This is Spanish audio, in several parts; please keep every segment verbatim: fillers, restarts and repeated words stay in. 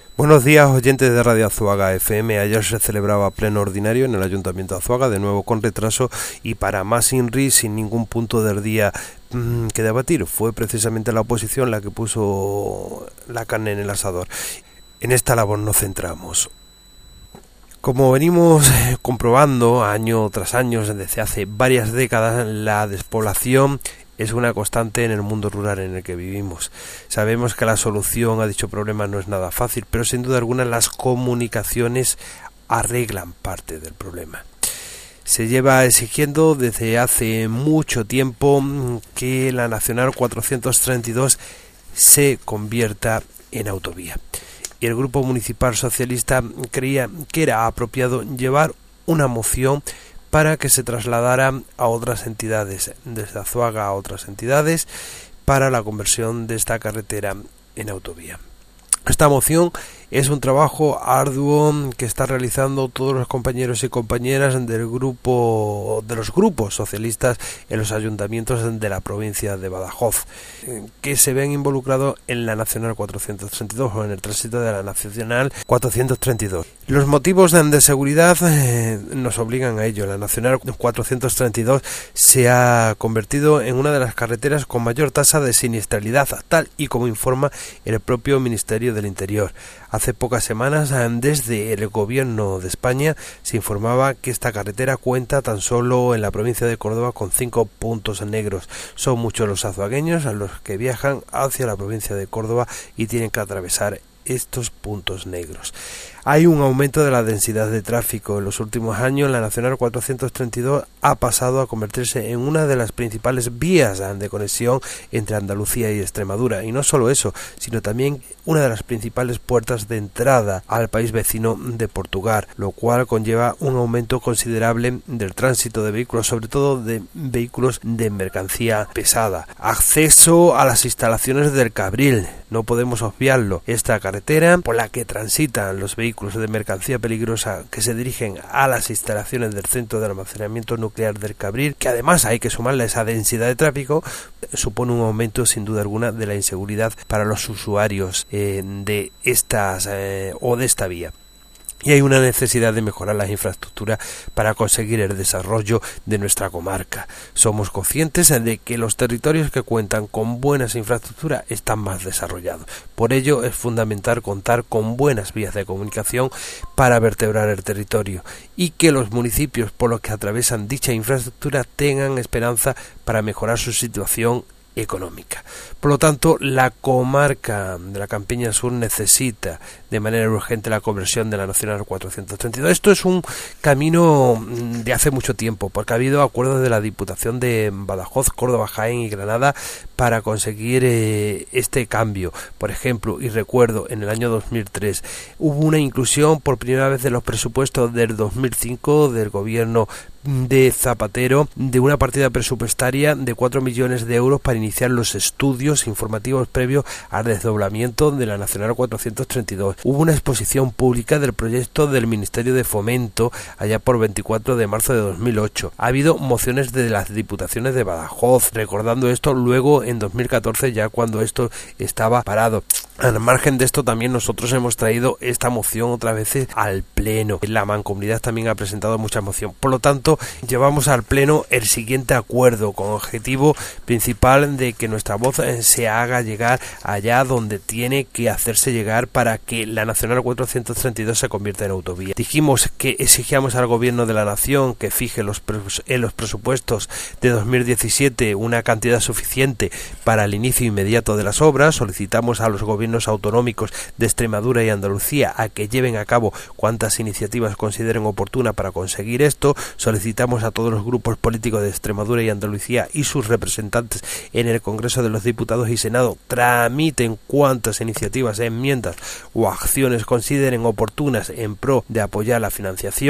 Buenos días, oyentes de Radio Azuaga F M. Ayer se celebraba pleno ordinario en el Ayuntamiento de Azuaga, de nuevo con retraso y para más inri, sin ningún punto del día mmm, que debatir. Fue precisamente la oposición la que puso la carne en el asador. En esta labor nos centramos. Como venimos comprobando año tras año, desde hace varias décadas, la despoblación es una constante en el mundo rural en el que vivimos. Sabemos que la solución a dicho problema no es nada fácil, pero sin duda alguna las comunicaciones arreglan parte del problema. Se lleva exigiendo desde hace mucho tiempo que la Nacional cuatrocientos treinta y dos se convierta en autovía. Y el Grupo Municipal Socialista creía que era apropiado llevar una moción para que se trasladara a otras entidades, desde Azuaga a otras entidades, para la conversión de esta carretera en autovía. Esta moción es un trabajo arduo que está realizando todos los compañeros y compañeras del grupo de los grupos socialistas en los ayuntamientos de la provincia de Badajoz, que se ven involucrados en la Nacional cuatrocientos treinta y dos o en el tránsito de la Nacional cuatrocientos treinta y dos. Los motivos de seguridad eh, nos obligan a ello. La Nacional cuatrocientos treinta y dos se ha convertido en una de las carreteras con mayor tasa de siniestralidad, tal y como informa el propio Ministerio del Interior. Hace pocas semanas, desde el Gobierno de España, se informaba que esta carretera cuenta tan solo en la provincia de Córdoba con cinco puntos negros. Son muchos los azuagueños a los que viajan hacia la provincia de Córdoba y tienen que atravesar estos puntos negros. Hay un aumento de la densidad de tráfico. En los últimos años, la Nacional cuatrocientos treinta y dos ha pasado a convertirse en una de las principales vías de conexión entre Andalucía y Extremadura. Y no solo eso, sino también una de las principales puertas de entrada al país vecino de Portugal, lo cual conlleva un aumento considerable del tránsito de vehículos, sobre todo de vehículos de mercancía pesada. Acceso a las instalaciones del Cabril, no podemos obviarlo. Esta carretera por la que transitan los vehículos de mercancía peligrosa que se dirigen a las instalaciones del centro de almacenamiento nuclear del Cabril, que además hay que sumarle esa densidad de tráfico, supone un aumento sin duda alguna de la inseguridad para los usuarios eh, de estas eh, o de esta vía. Y hay una necesidad de mejorar las infraestructuras para conseguir el desarrollo de nuestra comarca. Somos conscientes de que los territorios que cuentan con buenas infraestructuras están más desarrollados. Por ello es fundamental contar con buenas vías de comunicación para vertebrar el territorio y que los municipios por los que atraviesan dicha infraestructura tengan esperanza para mejorar su situación económica. Por lo tanto, la comarca de la Campiña Sur necesita de manera urgente la conversión de la Nacional cuatrocientos treinta y dos. Esto es un camino de hace mucho tiempo, porque ha habido acuerdos de la Diputación de Badajoz, Córdoba, Jaén y Granada para conseguir eh, este cambio. Por ejemplo, y recuerdo, en el año dos mil tres hubo una inclusión por primera vez de los presupuestos del dos mil cinco del gobierno de Zapatero de una partida presupuestaria de cuatro millones de euros para iniciar los estudios informativos previos al desdoblamiento de la Nacional cuatrocientos treinta y dos. Hubo una exposición pública del proyecto del Ministerio de Fomento allá por veinticuatro de marzo de dos mil ocho. Ha habido mociones de las diputaciones de Badajoz, recordando esto luego en dos mil catorce, ya cuando esto estaba parado. Al margen de esto, también nosotros hemos traído esta moción otras veces al Pleno. La Mancomunidad también ha presentado mucha moción. Por lo tanto, llevamos al Pleno el siguiente acuerdo con objetivo principal de que nuestra voz se haga llegar allá donde tiene que hacerse llegar para que la Nacional cuatrocientos treinta y dos se convierta en autovía. Dijimos que exigíamos al Gobierno de la Nación que fije los pres- en los presupuestos de dos mil diecisiete una cantidad suficiente para el inicio inmediato de las obras. Solicitamos a los gobiernos autonómicos de Extremadura y Andalucía a que lleven a cabo cuantas iniciativas consideren oportunas para conseguir esto. Solicitamos a todos los grupos políticos de Extremadura y Andalucía y sus representantes en el Congreso de los Diputados y Senado tramiten cuantas iniciativas, enmiendas o acciones consideren oportunas en pro de apoyar la financiación.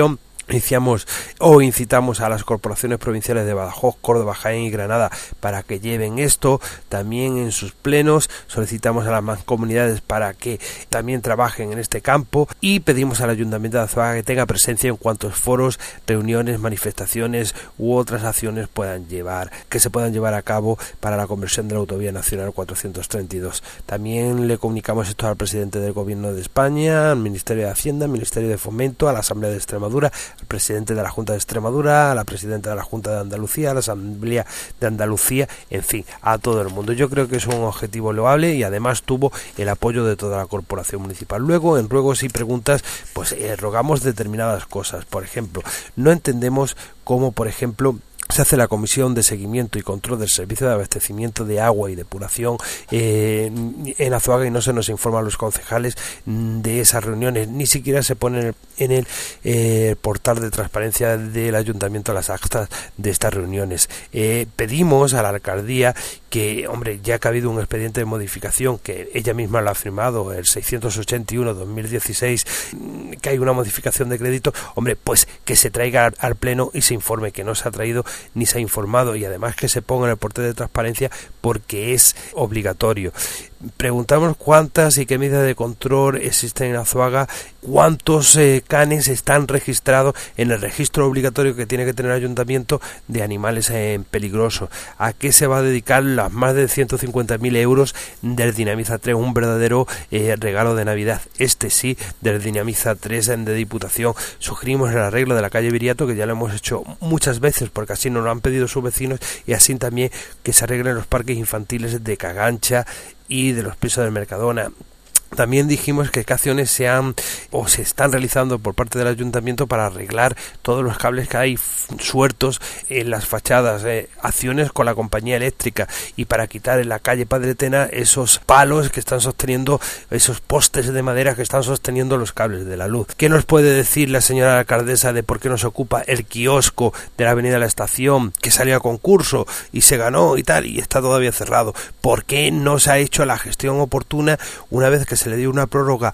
Iniciamos o incitamos a las corporaciones provinciales de Badajoz, Córdoba, Jaén y Granada para que lleven esto. También en sus plenos solicitamos a las mancomunidades para que también trabajen en este campo, y pedimos al Ayuntamiento de Azuaga que tenga presencia en cuantos foros, reuniones, manifestaciones u otras acciones puedan llevar, que se puedan llevar a cabo para la conversión de la Autovía Nacional cuatrocientos treinta y dos. También le comunicamos esto al presidente del Gobierno de España, al Ministerio de Hacienda, al Ministerio de Fomento, a la Asamblea de Extremadura, al presidente de la Junta de Extremadura, a la presidenta de la Junta de Andalucía, a la Asamblea de Andalucía, en fin, a todo el mundo. Yo creo que es un objetivo loable y además tuvo el apoyo de toda la corporación municipal. Luego, en ruegos y preguntas, pues eh, rogamos determinadas cosas. Por ejemplo, no entendemos cómo, por ejemplo, se hace la comisión de seguimiento y control del servicio de abastecimiento de agua y depuración eh, en Azuaga y no se nos informa a los concejales de esas reuniones, ni siquiera se pone en el, en el eh, portal de transparencia del ayuntamiento las actas de estas reuniones. Eh, pedimos a la alcaldía que, hombre, ya que ha habido un expediente de modificación, que ella misma lo ha firmado, el seiscientos ochenta y uno barra dos mil dieciséis, que hay una modificación de crédito, hombre, pues que se traiga al, al pleno y se informe, que no se ha traído ni se ha informado, y además que se ponga en el portal de transparencia porque es obligatorio. Preguntamos cuántas y qué medidas de control existen en Azuaga, cuántos eh, canes están registrados en el registro obligatorio que tiene que tener el ayuntamiento de animales eh, peligrosos, a qué se va a dedicar las más de ciento cincuenta mil euros del Dinamiza tres, un verdadero eh, regalo de Navidad, este sí, del Dinamiza tres de Diputación. Sugerimos el arreglo de la calle Viriato, que ya lo hemos hecho muchas veces porque así nos lo han pedido sus vecinos, y así también que se arreglen los parques infantiles de Cagancha y de los pisos del Mercadona. También dijimos que qué acciones se han o se están realizando por parte del ayuntamiento para arreglar todos los cables que hay sueltos en las fachadas, eh, acciones con la compañía eléctrica, y para quitar en la calle Padre Tena esos palos que están sosteniendo, esos postes de madera que están sosteniendo los cables de la luz. ¿Qué nos puede decir la señora alcaldesa de por qué no se ocupa el kiosco de la avenida de la Estación, que salió a concurso y se ganó y tal, y está todavía cerrado? ¿Por qué no se ha hecho la gestión oportuna una vez que se le dio una prórroga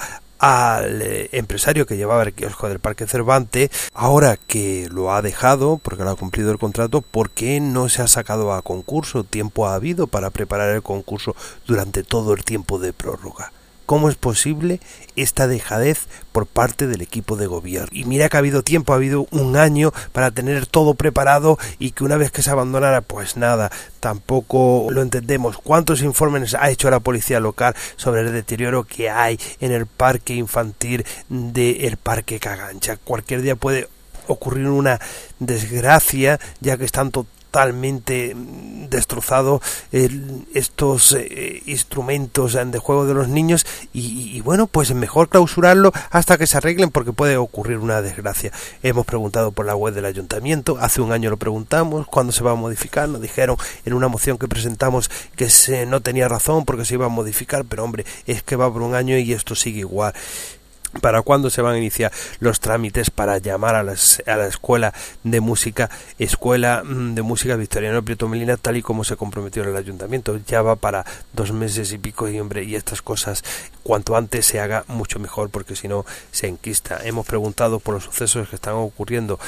al eh, empresario que llevaba el kiosco del Parque Cervantes? Ahora que lo ha dejado porque lo ha cumplido el contrato, ¿por qué no se ha sacado a concurso? Tiempo ha habido para preparar el concurso durante todo el tiempo de prórroga. ¿Cómo es posible esta dejadez por parte del equipo de gobierno? Y mira que ha habido tiempo, ha habido un año para tener todo preparado, y que una vez que se abandonara, pues nada, tampoco lo entendemos. ¿Cuántos informes ha hecho la policía local sobre el deterioro que hay en el parque infantil del Parque Cagancha? Cualquier día puede ocurrir una desgracia, ya que están totalmente totalmente destrozado eh, estos eh, instrumentos de juego de los niños, y, y bueno, pues mejor clausurarlo hasta que se arreglen, porque puede ocurrir una desgracia. Hemos preguntado por la web del ayuntamiento, hace un año lo preguntamos, ¿cuándo se va a modificar? Nos dijeron en una moción que presentamos que se no tenía razón porque se iba a modificar, pero hombre, es que va por un año y esto sigue igual. ¿Para cuándo se van a iniciar los trámites para llamar a, las, a la escuela de música, escuela de música Victoriano Prieto Melina, tal y como se comprometió en el ayuntamiento? Ya va para dos meses y pico, y hombre, y estas cosas cuanto antes se haga mucho mejor, porque si no se enquista. Hemos preguntado por los sucesos que están ocurriendo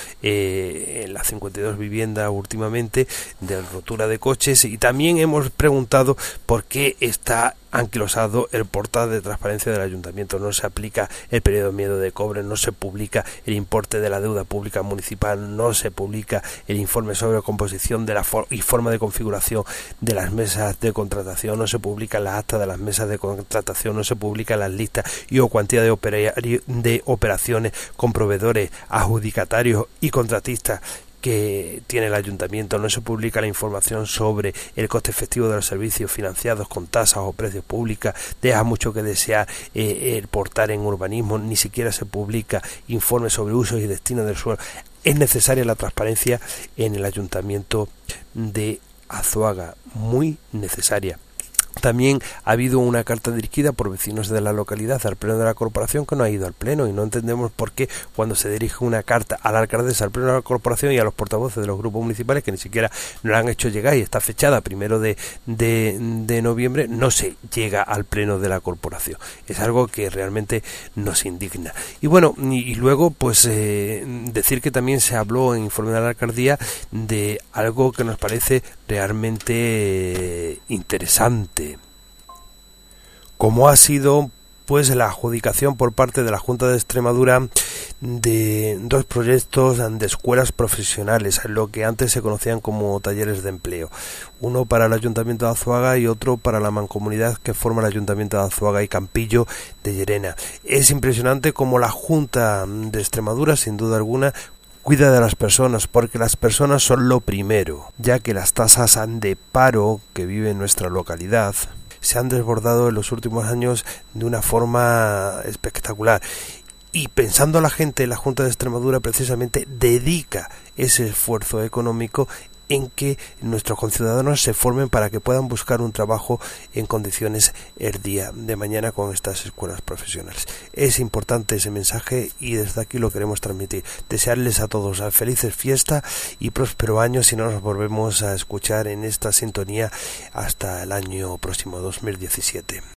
eh, en las cincuenta y dos viviendas últimamente, de rotura de coches, y también hemos preguntado por qué está anquilosado el portal de transparencia del ayuntamiento. No se aplica el periodo de miedo de cobre, no se publica el importe de la deuda pública municipal, no se publica el informe sobre composición de la for y forma de configuración de las mesas de contratación, no se publica las actas de las mesas de contratación, no se publica las listas y o cuantía de, opera de operaciones con proveedores, adjudicatarios y contratistas que tiene el ayuntamiento, no se publica la información sobre el coste efectivo de los servicios financiados con tasas o precios públicos, deja mucho que desear eh, el portal en urbanismo, ni siquiera se publica informes sobre usos y destinos del suelo. Es necesaria la transparencia en el ayuntamiento de Azuaga, muy necesaria. También ha habido una carta dirigida por vecinos de la localidad al pleno de la corporación que no ha ido al pleno, y no entendemos por qué cuando se dirige una carta a la alcaldesa, al pleno de la corporación y a los portavoces de los grupos municipales, que ni siquiera nos la han hecho llegar y está fechada primero de, de, de noviembre, no se llega al pleno de la corporación. Es algo que realmente nos indigna. Y bueno, y, y luego pues eh, decir que también se habló en informe de la alcaldía de algo que nos parece realmente interesante, como ha sido pues la adjudicación por parte de la Junta de Extremadura de dos proyectos de escuelas profesionales, lo que antes se conocían como talleres de empleo, uno para el Ayuntamiento de Azuaga y otro para la mancomunidad que forma el Ayuntamiento de Azuaga y Campillo de Llerena. Es impresionante cómo la Junta de Extremadura, sin duda alguna, cuida de las personas, porque las personas son lo primero, ya que las tasas de paro que vive en nuestra localidad se han desbordado en los últimos años de una forma espectacular. Y pensando la gente, la Junta de Extremadura precisamente dedica ese esfuerzo económico en que nuestros conciudadanos se formen para que puedan buscar un trabajo en condiciones el día de mañana con estas escuelas profesionales. Es importante ese mensaje y desde aquí lo queremos transmitir. Desearles a todos a felices fiestas y próspero año, si no nos volvemos a escuchar en esta sintonía hasta el año próximo dos mil diecisiete.